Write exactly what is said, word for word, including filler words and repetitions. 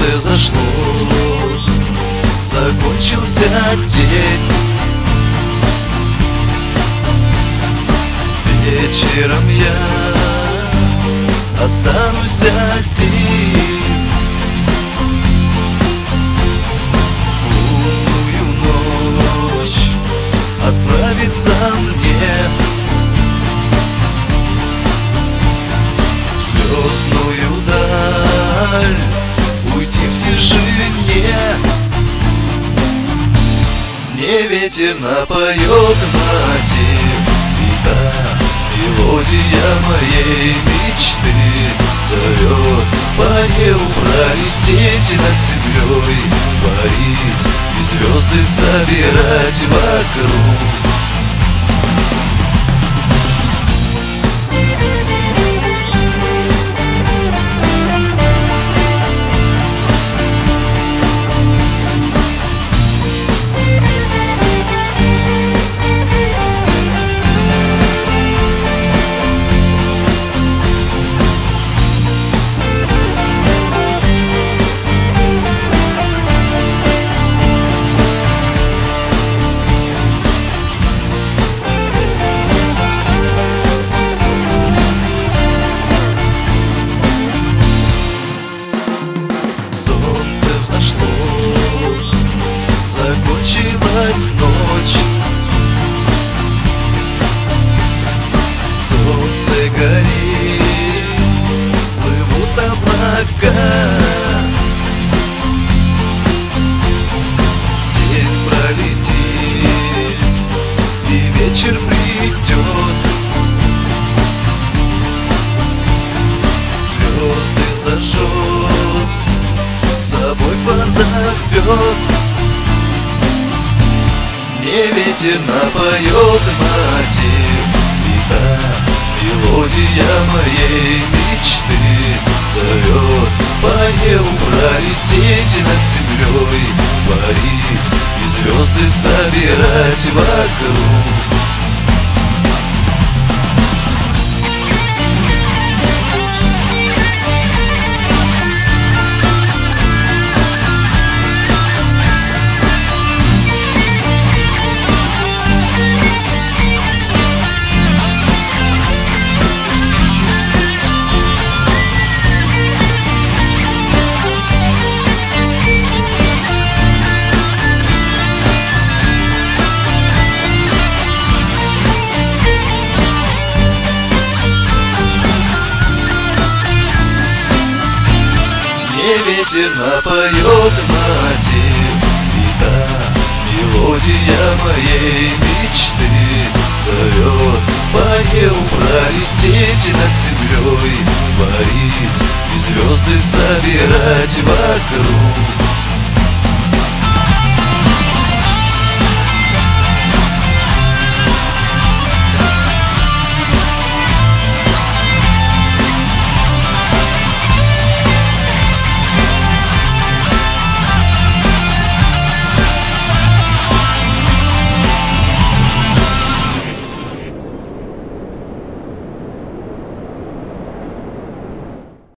Солнце зашло, закончился день. Вечером я останусь один. В лунную ночь отправиться мне, в звездную даль уйти в тишине. Мне ветер напоет мотив, и та мелодия моей мечты зовет по небу пролететь над землей, парить и звезды собирать вокруг. Солнце взошло, закончилась ночь. Солнце горит, плывут облака. День пролетит, и вечер придет. Звезды зажжет, с собой позовет. Мне ветер напоет мотив, и та мелодия моей мечты зовет по небу пролететь над землей, парить и звезды собирать вокруг. Мне ветер напоет мотив, и та мелодия моей мечты зовет по небу пролететь над землей, парить и звезды собирать вокруг.